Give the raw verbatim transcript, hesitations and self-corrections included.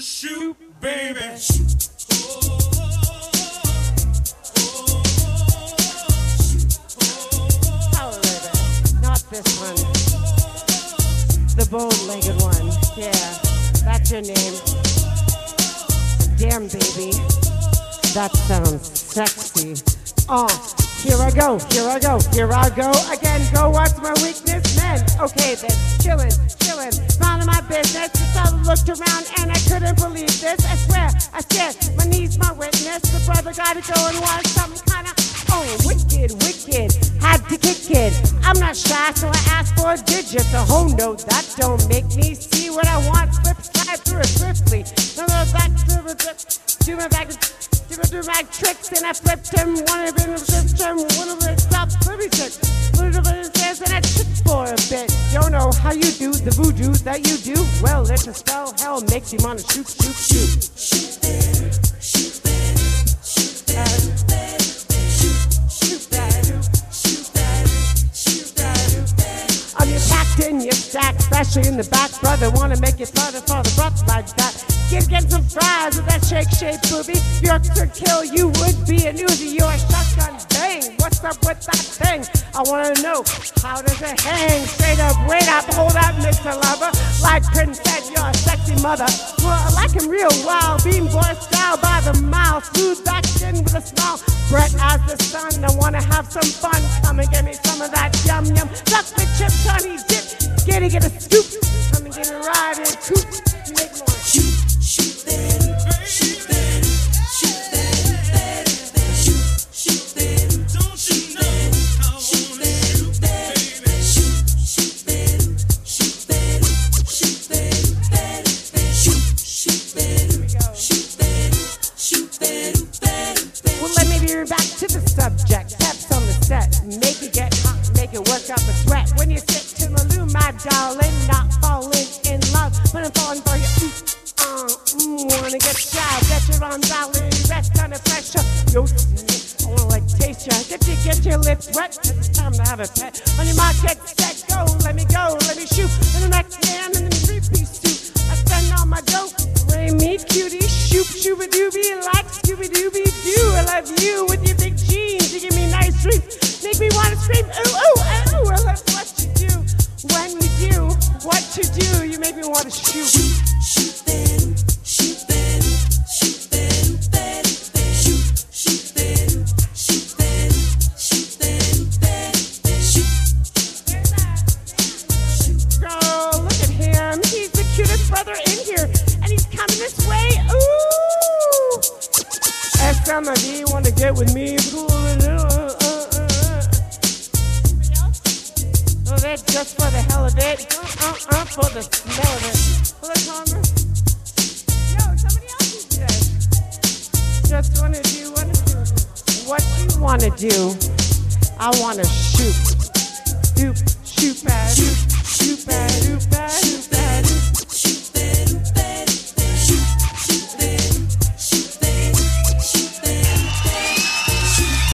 shoot, baby. Not this one. The bow-legged one. Yeah, that's your name. Damn, baby. That sounds sexy. Oh, here I go, here I go, here I go again. Go, what's my weakness, man? Okay, then, chillin', chillin', minding my business. Just I looked around and I couldn't believe this. I swear, I said, my knees, my witness. The brother got to go and want something kind of, oh, wicked, wicked. Had to kick it. I'm not shy, so I asked for a digit. So, oh no, that don't make me see what I want. Slip, slide through it swiftly. No, no, back to the do my back. Do my tricks and I flipped him. One of them flipped him. One of them stopped. Let me check. One of them says and I tripped for a bit. Don't know how you do the voodoo that you do. Well, it's a spell. Hell makes you wanna shoot, shoot, shoot. Shoot better, shoot better, shoot better, shoot better, shoot better, shoot better, shoot better. I'm your packed in your stack, especially in the back, brother. Wanna make it flutter for the breath like that. Get, get some fries with that shake, shake, booby. Your to kill you would be a newsie. You're a shotgun bang. What's up with that thing? I wanna know, how does it hang? Straight up, wait up, hold up, Mister Lover. Like Princess, you're a sexy mother. Well, I like him real wild, beam boy style by the mile. Smooth back in with a smile. Bright as the sun, I wanna have some fun. Come and give me some of that yum yum. Duck the chips, honey dip. Get it, get a scoop. Come and get a ride in a coupe. Make more shoot. Shoot better, shoot better, shoot better, better, better, shoot, shoot better, don't shoot better, shoot better, better, shoot, shoot better, shoot better, shoot better, better, shoot, shoot better, shoot better, shoot better, better. Well, let me veer back to the subject. Steps on the set, make it get hot, make it work up a sweat. When you sit to the loo, my darling, not falling in love, but I'm falling for you. Uh, mm, wanna get shy, get your arms out, rest under pressure. Yo, I wanna like taste ya. Get you, get your lips wet. It's time to have a pet. On your mark, get set, go. Let me go, let me shoot. And the next man in the three-piece suit. I spend all my dough. Rain me, cutie, shoop, shooba-dooby, like Scooby-Dooby-Doo. I love you with your big jeans. You give me nice dreams. Make me wanna scream, ooh, ooh, ooh. I love what you do. When you do what you do, you make me wanna shoot. Shoot, shoot. Somebody wanna get with me? Oh, that's just for the hell of it. Uh, uh, uh, for the smell of it. For the Congress. Yo, somebody else is dead. Just wanna do, wanna do what you wanna do. I wanna shoot. Shoot, shoot, shoot.